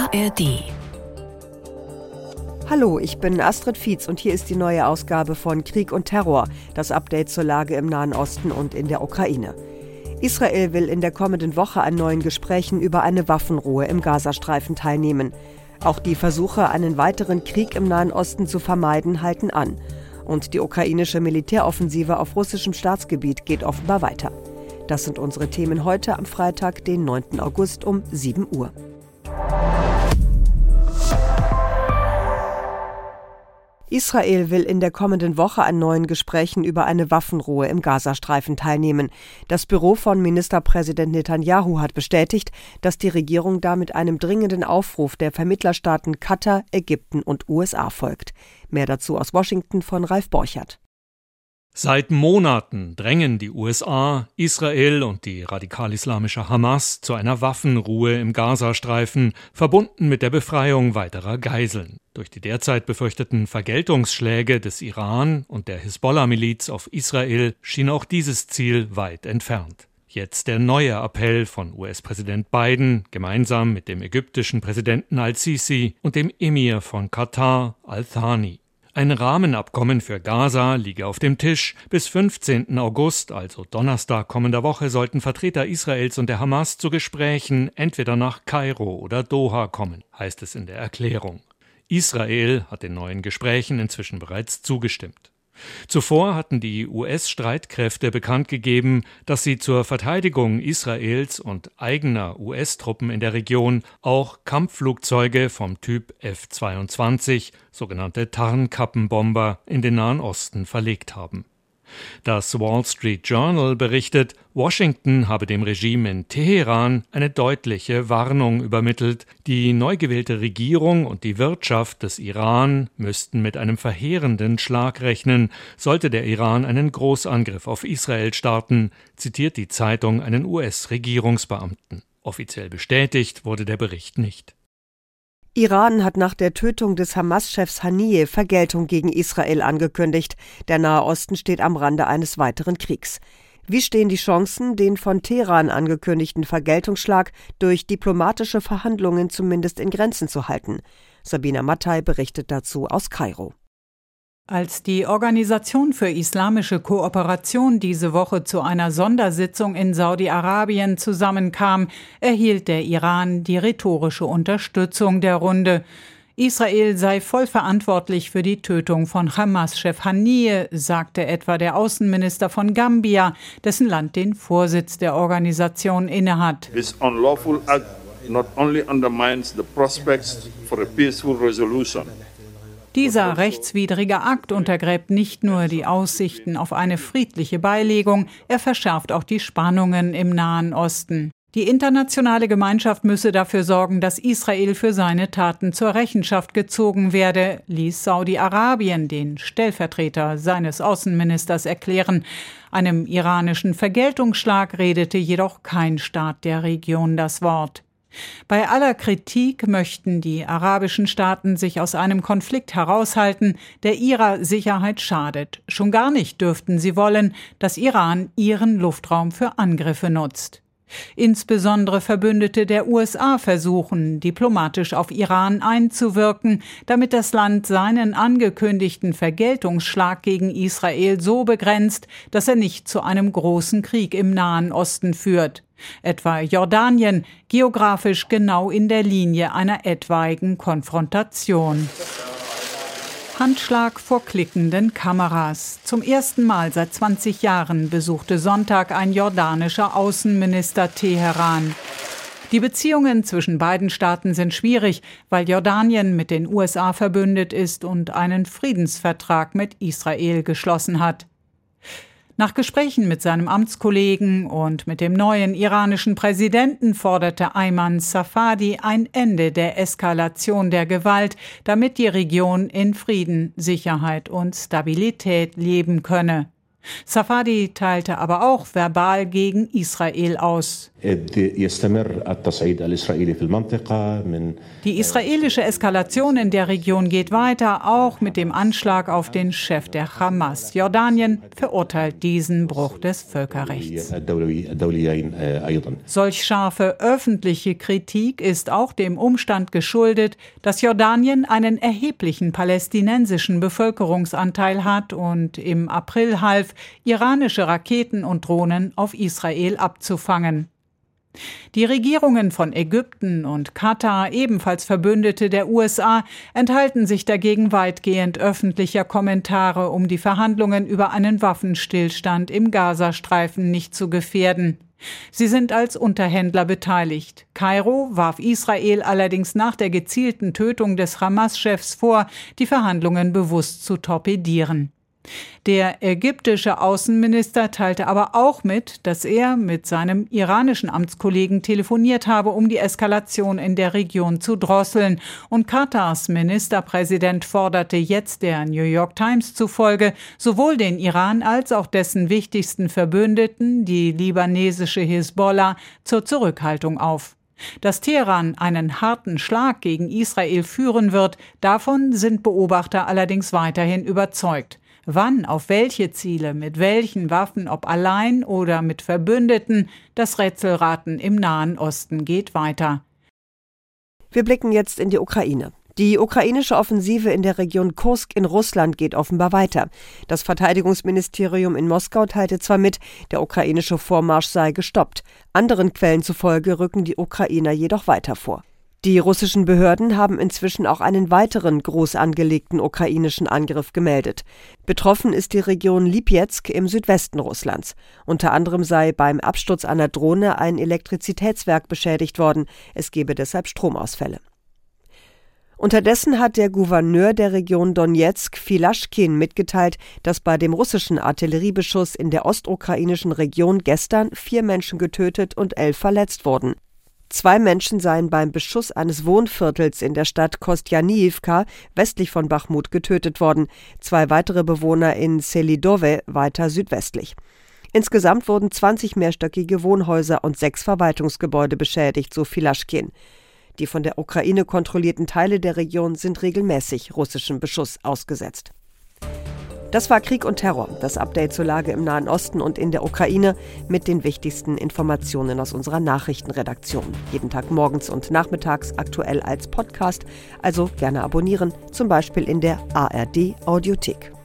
ARD. Hallo, ich bin Astrid Fietz und hier ist die neue Ausgabe von Krieg und Terror, das Update zur Lage im Nahen Osten und in der Ukraine. Israel will in der kommenden Woche an neuen Gesprächen über eine Waffenruhe im Gazastreifen teilnehmen. Auch die Versuche, einen weiteren Krieg im Nahen Osten zu vermeiden, halten an. Und die ukrainische Militäroffensive auf russischem Staatsgebiet geht offenbar weiter. Das sind unsere Themen heute am Freitag, den 9. August um 7 Uhr. Israel will in der kommenden Woche an neuen Gesprächen über eine Waffenruhe im Gazastreifen teilnehmen. Das Büro von Ministerpräsident Netanyahu hat bestätigt, dass die Regierung damit einem dringenden Aufruf der Vermittlerstaaten Katar, Ägypten und USA folgt. Mehr dazu aus Washington von Ralf Borchert. Seit Monaten drängen die USA, Israel und die radikal-islamische Hamas zu einer Waffenruhe im Gazastreifen, verbunden mit der Befreiung weiterer Geiseln. Durch die derzeit befürchteten Vergeltungsschläge des Iran und der Hisbollah-Miliz auf Israel schien auch dieses Ziel weit entfernt. Jetzt der neue Appell von US-Präsident Biden, gemeinsam mit dem ägyptischen Präsidenten al-Sisi und dem Emir von Katar, al-Thani. Ein Rahmenabkommen für Gaza liege auf dem Tisch. Bis 15. August, also Donnerstag kommender Woche, sollten Vertreter Israels und der Hamas zu Gesprächen entweder nach Kairo oder Doha kommen, heißt es in der Erklärung. Israel hat den neuen Gesprächen inzwischen bereits zugestimmt. Zuvor hatten die US-Streitkräfte bekannt gegeben, dass sie zur Verteidigung Israels und eigener US-Truppen in der Region auch Kampfflugzeuge vom Typ F-22, sogenannte Tarnkappenbomber, in den Nahen Osten verlegt haben. Das Wall Street Journal berichtet, Washington habe dem Regime in Teheran eine deutliche Warnung übermittelt. Die neu gewählte Regierung und die Wirtschaft des Iran müssten mit einem verheerenden Schlag rechnen, sollte der Iran einen Großangriff auf Israel starten, zitiert die Zeitung einen US-Regierungsbeamten. Offiziell bestätigt wurde der Bericht nicht. Iran hat nach der Tötung des Hamas-Chefs Haniyeh Vergeltung gegen Israel angekündigt. Der Nahe Osten steht am Rande eines weiteren Kriegs. Wie stehen die Chancen, den von Teheran angekündigten Vergeltungsschlag durch diplomatische Verhandlungen zumindest in Grenzen zu halten? Sabina Mattei berichtet dazu aus Kairo. Als die Organisation für Islamische Kooperation diese Woche zu einer Sondersitzung in Saudi-Arabien zusammenkam, erhielt der Iran die rhetorische Unterstützung der Runde. Israel sei voll verantwortlich für die Tötung von Hamas-Chef Haniyeh, sagte etwa der Außenminister von Gambia, dessen Land den Vorsitz der Organisation innehat. This unlawful act not only undermines the prospects for a peaceful resolution. Dieser rechtswidrige Akt untergräbt nicht nur die Aussichten auf eine friedliche Beilegung, er verschärft auch die Spannungen im Nahen Osten. Die internationale Gemeinschaft müsse dafür sorgen, dass Israel für seine Taten zur Rechenschaft gezogen werde, ließ Saudi-Arabien den Stellvertreter seines Außenministers erklären. Einem iranischen Vergeltungsschlag redete jedoch kein Staat der Region das Wort. Bei aller Kritik möchten die arabischen Staaten sich aus einem Konflikt heraushalten, der ihrer Sicherheit schadet. Schon gar nicht dürften sie wollen, dass Iran ihren Luftraum für Angriffe nutzt. Insbesondere Verbündete der USA versuchen, diplomatisch auf Iran einzuwirken, damit das Land seinen angekündigten Vergeltungsschlag gegen Israel so begrenzt, dass er nicht zu einem großen Krieg im Nahen Osten führt. Etwa Jordanien, geografisch genau in der Linie einer etwaigen Konfrontation. Handschlag vor klickenden Kameras. Zum ersten Mal seit 20 Jahren besuchte Sonntag ein jordanischer Außenminister Teheran. Die Beziehungen zwischen beiden Staaten sind schwierig, weil Jordanien mit den USA verbündet ist und einen Friedensvertrag mit Israel geschlossen hat. Nach Gesprächen mit seinem Amtskollegen und mit dem neuen iranischen Präsidenten forderte Ayman Safadi ein Ende der Eskalation der Gewalt, damit die Region in Frieden, Sicherheit und Stabilität leben könne. Safadi teilte aber auch verbal gegen Israel aus. Die israelische Eskalation in der Region geht weiter, auch mit dem Anschlag auf den Chef der Hamas. Jordanien verurteilt diesen Bruch des Völkerrechts. Solch scharfe öffentliche Kritik ist auch dem Umstand geschuldet, dass Jordanien einen erheblichen palästinensischen Bevölkerungsanteil hat und im April half, iranische Raketen und Drohnen auf Israel abzufangen. Die Regierungen von Ägypten und Katar, ebenfalls Verbündete der USA, enthalten sich dagegen weitgehend öffentlicher Kommentare, um die Verhandlungen über einen Waffenstillstand im Gazastreifen nicht zu gefährden. Sie sind als Unterhändler beteiligt. Kairo warf Israel allerdings nach der gezielten Tötung des Hamas-Chefs vor, die Verhandlungen bewusst zu torpedieren. Der ägyptische Außenminister teilte aber auch mit, dass er mit seinem iranischen Amtskollegen telefoniert habe, um die Eskalation in der Region zu drosseln. Und Katars Ministerpräsident forderte jetzt der New York Times zufolge sowohl den Iran als auch dessen wichtigsten Verbündeten, die libanesische Hisbollah, zur Zurückhaltung auf. Dass Teheran einen harten Schlag gegen Israel führen wird, davon sind Beobachter allerdings weiterhin überzeugt. Wann, auf welche Ziele, mit welchen Waffen, ob allein oder mit Verbündeten, das Rätselraten im Nahen Osten geht weiter. Wir blicken jetzt in die Ukraine. Die ukrainische Offensive in der Region Kursk in Russland geht offenbar weiter. Das Verteidigungsministerium in Moskau teilte zwar mit, der ukrainische Vormarsch sei gestoppt. Anderen Quellen zufolge rücken die Ukrainer jedoch weiter vor. Die russischen Behörden haben inzwischen auch einen weiteren groß angelegten ukrainischen Angriff gemeldet. Betroffen ist die Region Lipezk im Südwesten Russlands. Unter anderem sei beim Absturz einer Drohne ein Elektrizitätswerk beschädigt worden. Es gebe deshalb Stromausfälle. Unterdessen hat der Gouverneur der Region Donezk, Filaschkin, mitgeteilt, dass bei dem russischen Artilleriebeschuss in der ostukrainischen Region gestern 4 Menschen getötet und 11 verletzt wurden. 2 Menschen seien beim Beschuss eines Wohnviertels in der Stadt Kostjanivka westlich von Bachmut getötet worden, 2 weitere Bewohner in Selidowe weiter südwestlich. Insgesamt wurden 20 mehrstöckige Wohnhäuser und 6 Verwaltungsgebäude beschädigt, so Filaschkin. Die von der Ukraine kontrollierten Teile der Region sind regelmäßig russischem Beschuss ausgesetzt. Das war Krieg und Terror, das Update zur Lage im Nahen Osten und in der Ukraine mit den wichtigsten Informationen aus unserer Nachrichtenredaktion. Jeden Tag morgens und nachmittags aktuell als Podcast, also gerne abonnieren, zum Beispiel in der ARD Audiothek.